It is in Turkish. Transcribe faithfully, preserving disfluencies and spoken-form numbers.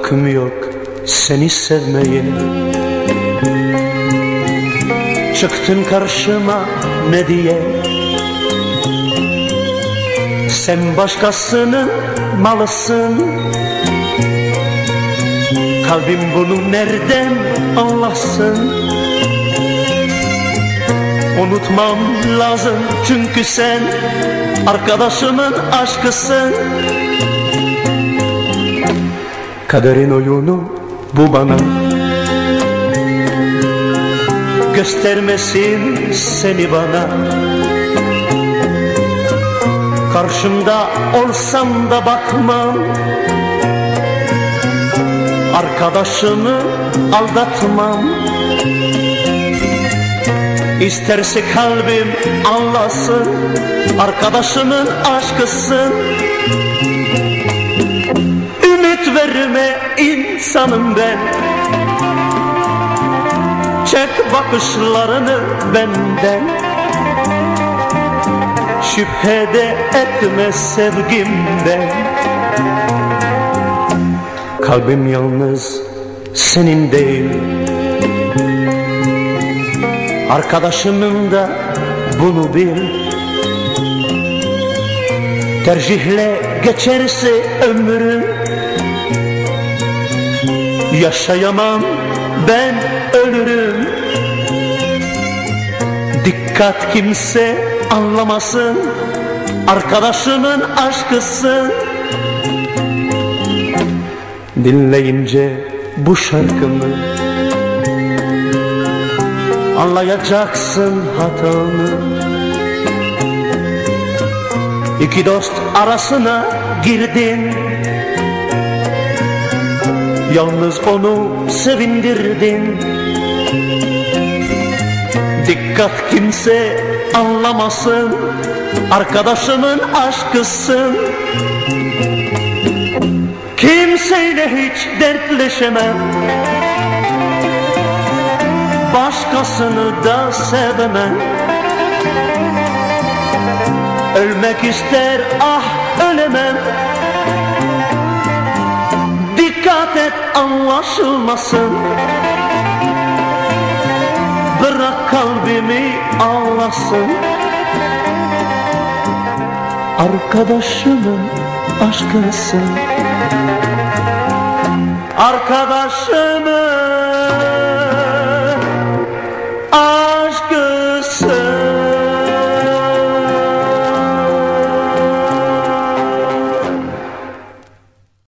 Hakkım yok seni sevmeye. Çıktın karşıma ne diye? Sen başkasının malısın. Kalbim bunu nereden anlasın? Unutmam lazım çünkü sen arkadaşımın aşkısın. Kaderin oyunu bu bana, göstermesin seni bana. Karşımda olsam da bakmam, arkadaşımı aldatmam. İsterse kalbim anlasın, arkadaşımın aşkısın. Ümit verme insanım ben, çek bakışlarını benden. Şüphe de etme sevgimden. Kalbim yalnız senin değil, arkadaşımın da bunu bil. Tercihle geçerse ömrüm, yaşayamam ben ölürüm. Dikkat kimse anlamasın, arkadaşımın aşkısın. Dinleyince bu şarkımı anlayacaksın hatanı. İki dost arasına girdin, yalnız onu sevindirdin. Dikkat kimse anlamasın, arkadaşımın aşkısın. Kimseyle hiç dertleşemem, başkasını da sevemem. Ölmek ister ah ölemem. Dikkat et anlaşılmasın, bırak kalbimi ağlasın. Arkadaşımın aşkısın, arkadaşımın aşkısın.